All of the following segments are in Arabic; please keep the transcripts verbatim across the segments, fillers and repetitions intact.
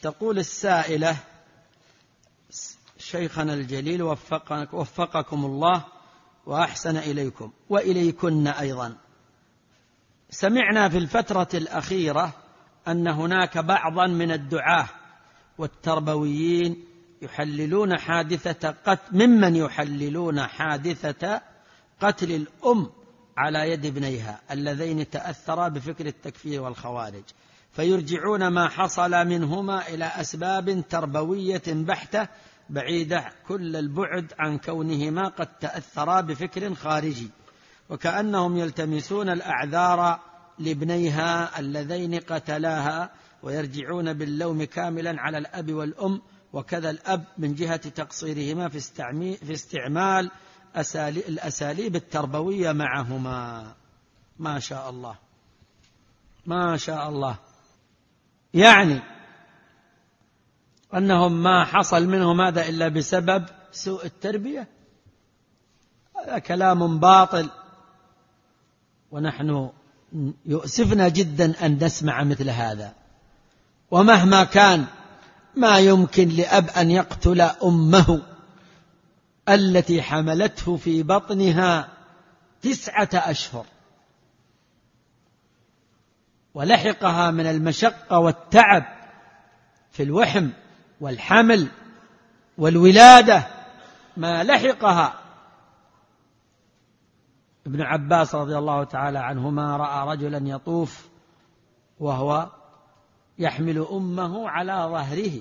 تقول السائلة: شيخنا الجليل وفقك وفقكم الله وأحسن إليكم وإليكن أيضا، سمعنا في الفترة الأخيرة أن هناك بعضا من الدعاة والتربويين يحللون حادثة قتل ممن يحللون حادثة قتل الأم على يد ابنيها اللذين تأثرا بفكر التكفير والخوارج، فيرجعون ما حصل منهما إلى أسباب تربوية بحتة بعيدة كل البعد عن كونهما قد تأثرا بفكر خارجي، وكأنهم يلتمسون الأعذار لابنيها اللذين قتلاها، ويرجعون باللوم كاملا على الأب والأم وكذا الأب من جهة تقصيرهما في استعمال الأساليب التربوية معهما. ما شاء الله ما شاء الله، يعني أنهم ما حصل منهم هذا إلا بسبب سوء التربية. هذا كلام باطل، ونحن يؤسفنا جدا أن نسمع مثل هذا. ومهما كان ما يمكن لأب أن يقتل أمه التي حملته في بطنها تسعة أشهر ولحقها من المشقة والتعب في الوحم والحمل والولادة ما لحقها. ابن عباس رضي الله تعالى عنهما رأى رجلا يطوف وهو يحمل أمه على ظهره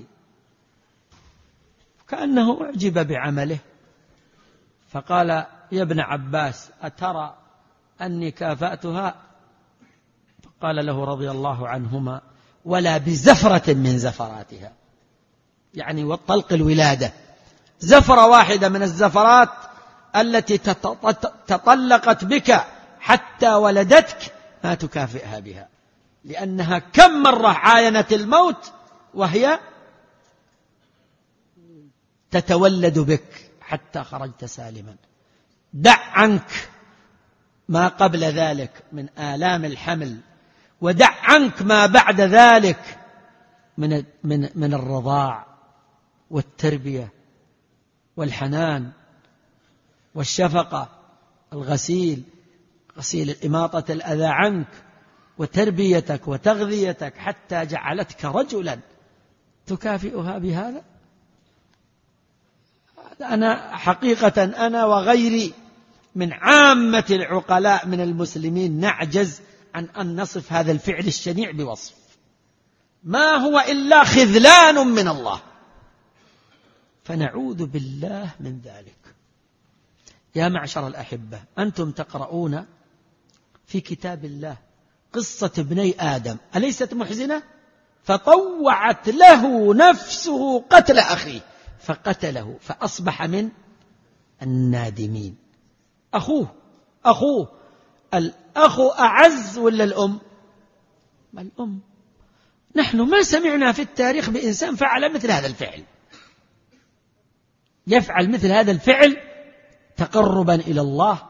كأنه أعجب بعمله، فقال: يا ابن عباس أترى أني كافأتها؟ فقال له رضي الله عنهما: ولا بزفرة من زفراتها، يعني والطلق الولادة، زفرة واحدة من الزفرات التي تطلقت بك حتى ولدتك ما تكافئها بها، لأنها كم مرة عاينت الموت وهي تتولد بك حتى خرجت سالما. دع عنك ما قبل ذلك من آلام الحمل، ودع عنك ما بعد ذلك من من من الرضاع والتربية والحنان والشفقة، الغسيل غسيل إماطة الأذى عنك، وتربيتك وتغذيتك حتى جعلتك رجلا تكافئها بهذا. أنا حقيقة أنا وغيري من عامة العقلاء من المسلمين نعجز عن أن نصف هذا الفعل الشنيع بوصف، ما هو إلا خذلان من الله، فنعوذ بالله من ذلك. يا معشر الأحبة، أنتم تقرؤون في كتاب الله قصة ابني آدم، أليست محزنة؟ فطوعت له نفسه قتل أخيه فقتله فأصبح من النادمين. أخوه أخوه الأخ أعز ولا الأم؟ ما الأم. نحن ما سمعنا في التاريخ بإنسان فعل مثل هذا الفعل، يفعل مثل هذا الفعل تقربا إلى الله.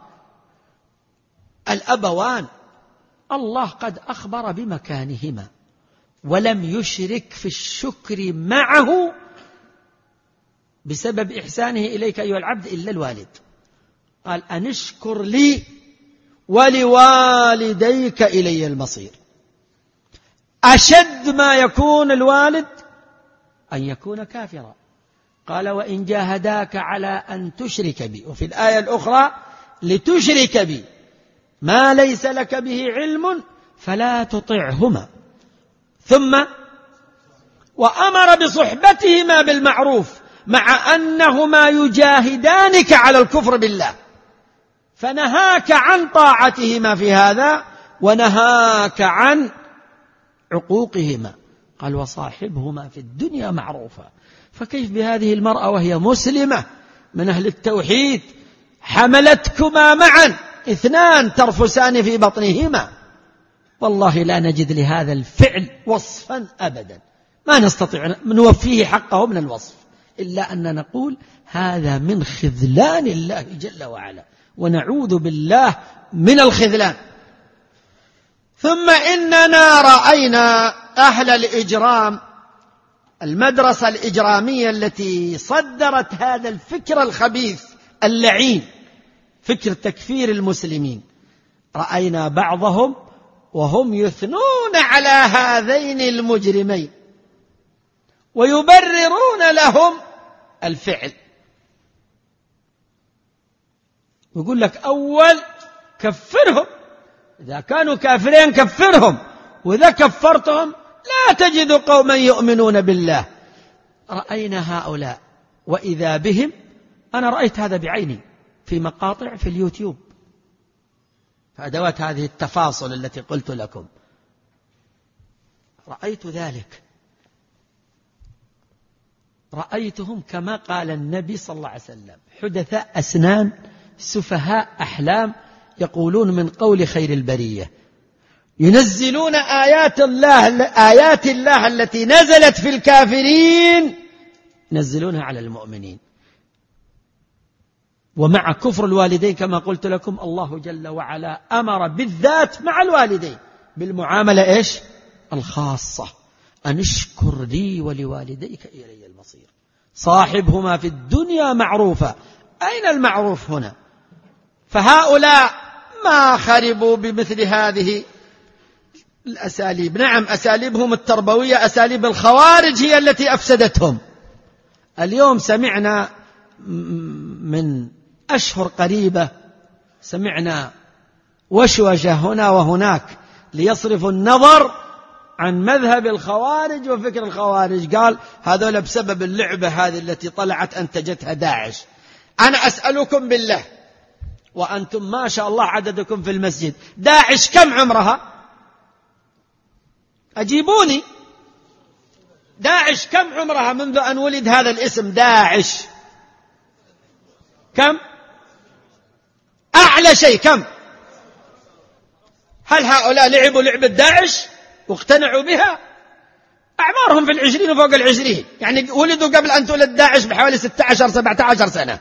الأبوان الله قد أخبر بمكانهما ولم يشرك في الشكر معه بسبب إحسانه إليك أيها العبد إلا الوالد. قال: أن اشكر لي ولوالديك إلي المصير. أشد ما يكون الوالد أن يكون كافرا. قال: وإن جاهداك على أن تشرك بي، وفي الآية الأخرى: لتشرك بي ما ليس لك به علم فلا تطعهما. ثم وأمر بصحبتهما بالمعروف مع أنهما يجاهدانك على الكفر بالله، فنهاك عن طاعتهما في هذا ونهاك عن عقوقهما. قال: وصاحبهما في الدنيا معروفا. فكيف بهذه المرأة وهي مسلمة من أهل التوحيد حملتكما معا اثنان ترفسان في بطنهما؟ والله لا نجد لهذا الفعل وصفا أبدا، ما نستطيع نوفيه حقه من الوصف، إلا أن نقول هذا من خذلان الله جل وعلا، ونعوذ بالله من الخذلان. ثم إننا رأينا أهل الإجرام المدرسة الإجرامية التي صدرت هذا الفكر الخبيث اللعين، فكر تكفير المسلمين، رأينا بعضهم وهم يثنون على هذين المجرمين ويبررون لهم الفعل. يقول لك أول كفرهم، إذا كانوا كافرين كفرهم، وإذا كفرتهم لا تجد قوما يؤمنون بالله. رأينا هؤلاء وإذا بهم، أنا رأيت هذا بعيني في مقاطع في اليوتيوب، فأدوات هذه التفاصل التي قلت لكم، رأيت ذلك، رأيتهم كما قال النبي صلى الله عليه وسلم: حدثاء أسنان سفهاء أحلام، يقولون من قول خير البرية، ينزلون آيات الله آيات الله التي نزلت في الكافرين ينزلونها على المؤمنين. ومع كفر الوالدين كما قلت لكم، الله جل وعلا أمر بالذات مع الوالدين بالمعاملة إيش؟ الخاصة، أن اشكر لي ولوالديك إلي المصير، صاحبهما في الدنيا معروفا. أين المعروف هنا؟ فهؤلاء ما خربوا بمثل هذه الأساليب. نعم، أساليبهم التربوية، أساليب الخوارج هي التي أفسدتهم. اليوم سمعنا من أشهر قريبة، سمعنا وشوشة هنا وهناك ليصرفوا النظر عن مذهب الخوارج وفكر الخوارج. قال هذول بسبب اللعبة هذه التي طلعت أنتجتها داعش. أنا أسألكم بالله وأنتم ما شاء الله عددكم في المسجد، داعش كم عمرها؟ أجيبوني، داعش كم عمرها منذ أن ولد هذا الاسم داعش؟ كم؟ أعلى شيء كم؟ هل هؤلاء لعبوا لعبة داعش واقتنعوا بها؟ أعمارهم في العشرين وفوق العشرين، يعني ولدوا قبل أن تولد داعش بحوالي ستة عشر سبعة عشر سنة.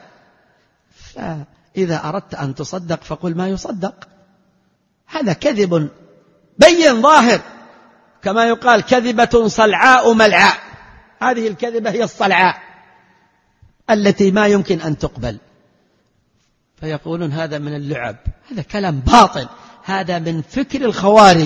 فإذا أردت أن تصدق فقل ما يصدق، هذا كذب بين ظاهر، كما يقال كذبة صلعاء ملعاء. هذه الكذبة هي الصلعاء التي ما يمكن أن تقبل. فيقولون هذا من اللعب، هذا كلام باطل، هذا من فكر الخوارج.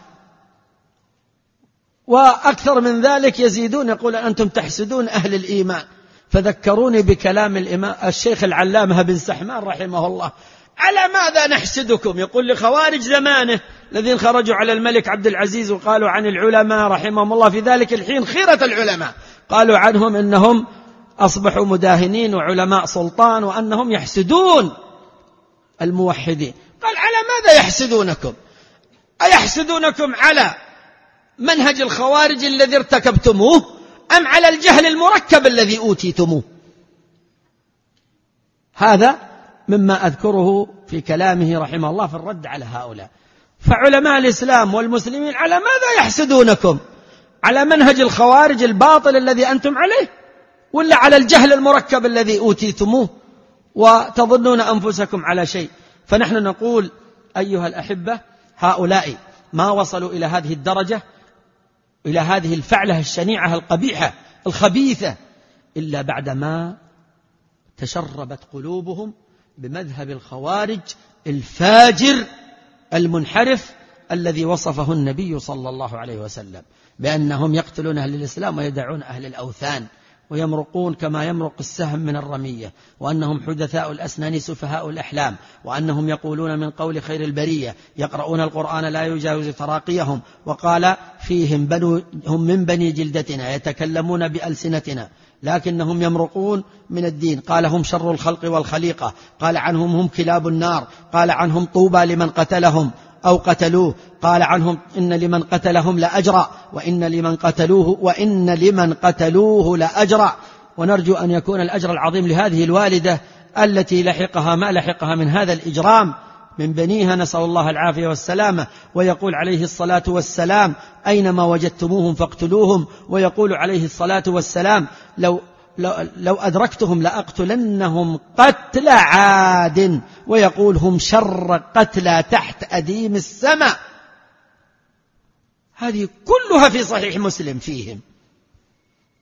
وأكثر من ذلك يزيدون، يقول أنتم تحسدون أهل الإيمان. فذكروني بكلام الإمام الشيخ العلامة بن سحمان رحمه الله: على ماذا نحسدكم؟ يقول لخوارج زمانه الذين خرجوا على الملك عبد العزيز وقالوا عن العلماء رحمهم الله في ذلك الحين خيرة العلماء، قالوا عنهم إنهم أصبحوا مداهنين وعلماء سلطان، وأنهم يحسدون الموحدين. قال على ماذا يحسدونكم؟ أيحسدونكم على منهج الخوارج الذي ارتكبتموه أم على الجهل المركب الذي أوتيتموه؟ هذا مما أذكره في كلامه رحمه الله في الرد على هؤلاء. فعلماء الإسلام والمسلمين على ماذا يحسدونكم؟ على منهج الخوارج الباطل الذي أنتم عليه، ولا على الجهل المركب الذي أوتيتموه وتظنون أنفسكم على شيء؟ فنحن نقول أيها الأحبة، هؤلاء ما وصلوا إلى هذه الدرجة، إلى هذه الفعلة الشنيعة القبيحة الخبيثة، إلا بعدما تشربت قلوبهم بمذهب الخوارج الفاجر المنحرف الذي وصفه النبي صلى الله عليه وسلم بأنهم يقتلون أهل الإسلام ويدعون أهل الأوثان ويمرقون كما يمرق السهم من الرمية، وأنهم حدثاء الأسنان سفهاء الأحلام، وأنهم يقولون من قول خير البرية، يقرؤون القرآن لا يجاوز تراقيهم، وقال فيهم بنو هم من بني جلدتنا يتكلمون بألسنتنا لكنهم يمرقون من الدين. قال هم شر الخلق والخليقة، قال عنهم هم كلاب النار، قال عنهم طوبى لمن قتلهم أو قتلوه، قال عنهم إن لمن قتلهم لأجرا وإن لمن قتلوه وإن لمن قتلوه لأجرا. ونرجو أن يكون الأجر العظيم لهذه الوالدة التي لحقها ما لحقها من هذا الإجرام من بنيها، نسأل الله العافية والسلامة. ويقول عليه الصلاة والسلام أينما وجدتموهم فاقتلوهم، ويقول عليه الصلاة والسلام لو لو, لو أدركتهم لأقتلنهم قتل عاد، ويقول هم شر قتلى تحت أديم السماء. هذه كلها في صحيح مسلم فيهم.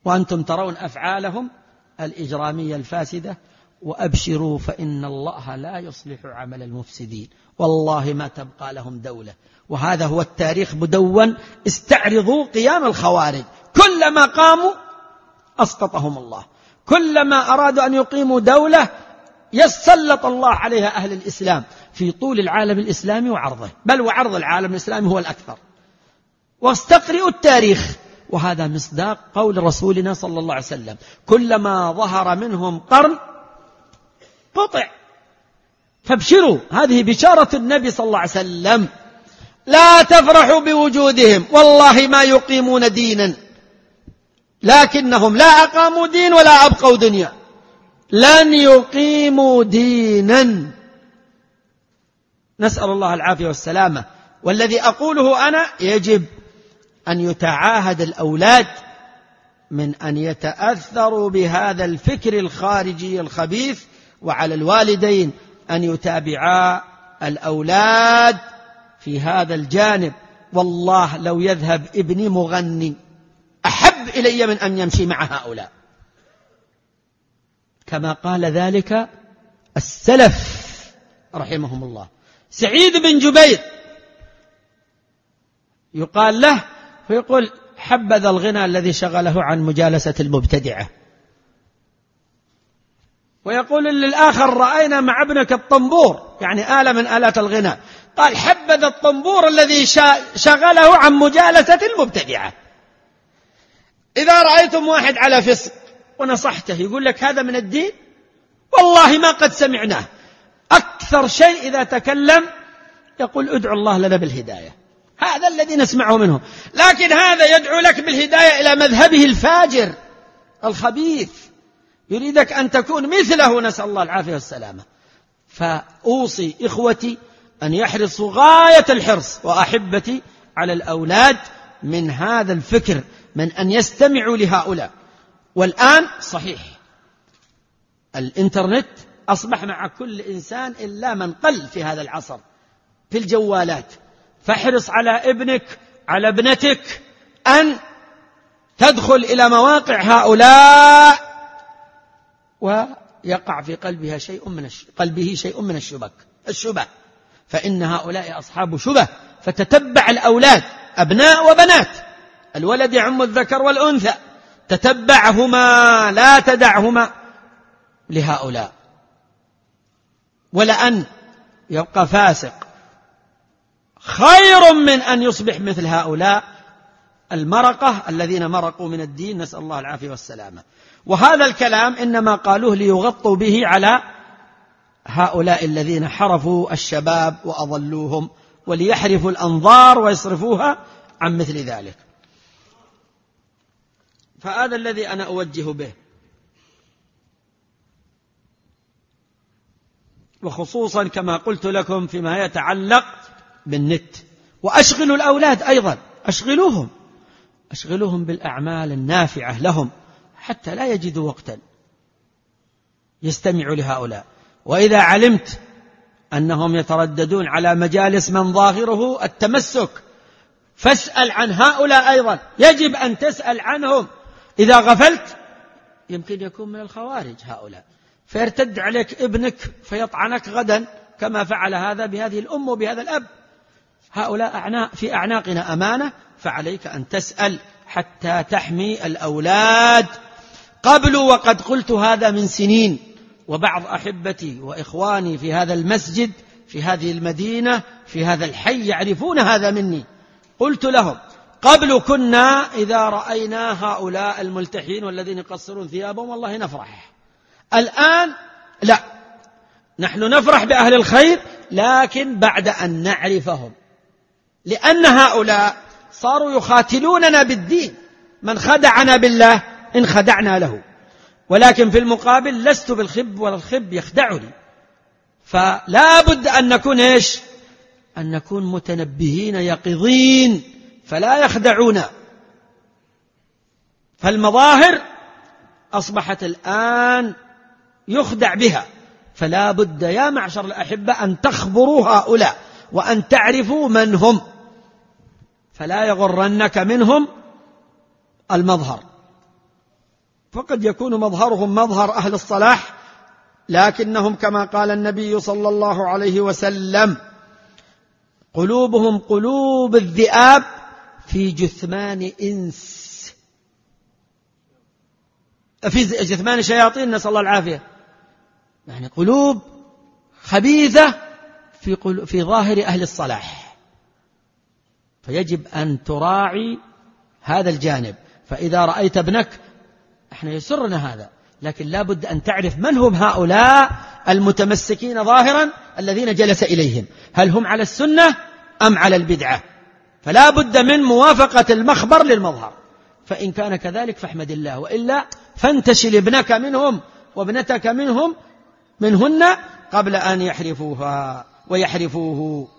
وأنتم ترون أفعالهم الإجرامية الفاسدة. وأبشروا فإن الله لا يصلح عمل المفسدين، والله ما تبقى لهم دولة. وهذا هو التاريخ مدون. استعرضوا قيام الخوارج، كلما قاموا أسقطهم الله، كلما أرادوا أن يقيموا دولة يسلط الله عليها أهل الإسلام في طول العالم الإسلامي وعرضه، بل وعرض العالم الإسلامي هو الأكثر. واستقرئوا التاريخ، وهذا مصداق قول رسولنا صلى الله عليه وسلم: كلما ظهر منهم قرن قطع. فابشروا، هذه بشارة النبي صلى الله عليه وسلم. لا تفرحوا بوجودهم، والله ما يقيمون دينا، لكنهم لا أقاموا دين ولا أبقوا دنيا، لن يقيموا دينا. نسأل الله العافية والسلامة. والذي أقوله أنا يجب أن يتعاهد الأولاد من أن يتأثروا بهذا الفكر الخارجي الخبيث، وعلى الوالدين أن يتابعا الأولاد في هذا الجانب. والله لو يذهب ابني مغني أحب إلي من أن يمشي مع هؤلاء، كما قال ذلك السلف رحمهم الله. سعيد بن جبير يقال له فيقول: حبذا الغنى الذي شغله عن مجالسة المبتدعة. ويقول للآخر: رأينا مع ابنك الطنبور، يعني آلة من آلات الغنى، قال: حبذا الطنبور الذي شغله عن مجالسة المبتدعة. إذا رأيتم واحد على فسق ونصحته يقول لك هذا من الدين، والله ما قد سمعناه. أكثر شيء إذا تكلم يقول: ادعو الله لنا بالهداية. هذا الذي نسمعه منه. لكن هذا يدعو لك بالهداية إلى مذهبه الفاجر الخبيث، يريدك أن تكون مثله، نسأل الله العافية والسلامة. فأوصي إخوتي أن يحرصوا غاية الحرص، وأحبتي، على الأولاد من هذا الفكر، من أن يستمعوا لهؤلاء. والآن صحيح الإنترنت أصبح مع كل إنسان إلا من قل في هذا العصر في الجوالات. فاحرص على ابنك، على ابنتك، أن تدخل إلى مواقع هؤلاء ويقع في قلبها شيء من الش... قلبه شيء من الشبك الشبه، فإن هؤلاء أصحاب شبه. فتتبع الأولاد، أبناء وبنات، الولد يعم الذكر والأنثى، تتبعهما لا تدعهما لهؤلاء. ولأن يبقى فاسق خير من أن يصبح مثل هؤلاء المرقة الذين مرقوا من الدين، نسأل الله العافية والسلامة. وهذا الكلام إنما قالوه ليغطوا به على هؤلاء الذين حرفوا الشباب وأضلوهم، وليحرفوا الأنظار ويصرفوها عن مثل ذلك. فهذا الذي أنا أوجه به، وخصوصا كما قلت لكم فيما يتعلق بالنت. وأشغلوا الأولاد أيضا، أشغلوهم أشغلوهم بالأعمال النافعة لهم حتى لا يجدوا وقتا يستمعوا لهؤلاء. وإذا علمت أنهم يترددون على مجالس من ظاهره التمسك، فاسأل عن هؤلاء أيضا، يجب أن تسأل عنهم. إذا غفلت يمكن يكون من الخوارج هؤلاء، فيرتد عليك ابنك فيطعنك غدا، كما فعل هذا بهذه الأم وبهذا الأب. هؤلاء أعناق في أعناقنا أمانة، فعليك أن تسأل حتى تحمي الأولاد. قبل وقد قلت هذا من سنين، وبعض أحبتي وإخواني في هذا المسجد في هذه المدينة في هذا الحي يعرفون هذا مني. قلت لهم قبل كنا إذا رأينا هؤلاء الملتحين والذين يقصرون ثيابهم والله نفرح. الآن لا، نحن نفرح بأهل الخير لكن بعد أن نعرفهم، لأن هؤلاء صاروا يخاتلوننا بالدين. من خدعنا بالله إن خدعنا له، ولكن في المقابل لست بالخب ولا الخب يخدعني. فلا بد أن نكون إيش؟ أن نكون متنبهين يقظين فلا يخدعونا. فالمظاهر أصبحت الآن يخدع بها، فلا بد يا معشر الأحبة أن تخبروا هؤلاء وأن تعرفوا من هم، فلا يغرنك منهم المظهر. فقد يكون مظهرهم مظهر أهل الصلاح، لكنهم كما قال النبي صلى الله عليه وسلم قلوبهم قلوب الذئاب في جثمان إنس، في جثمان شياطين، نسأل الله العافية. يعني قلوب خبيثة في, في ظاهر أهل الصلاح، فيجب أن تراعي هذا الجانب. فإذا رأيت ابنك، احنا يسرنا هذا، لكن لا بد أن تعرف من هم هؤلاء المتمسكين ظاهرا الذين جلس إليهم، هل هم على السنة أم على البدعة؟ فلا بد من موافقة المخبر للمظهر، فإن كان كذلك فاحمد الله، وإلا فانتشل ابنك منهم وابنتك منهم منهن قبل أن يحرفوها ويحرفوه.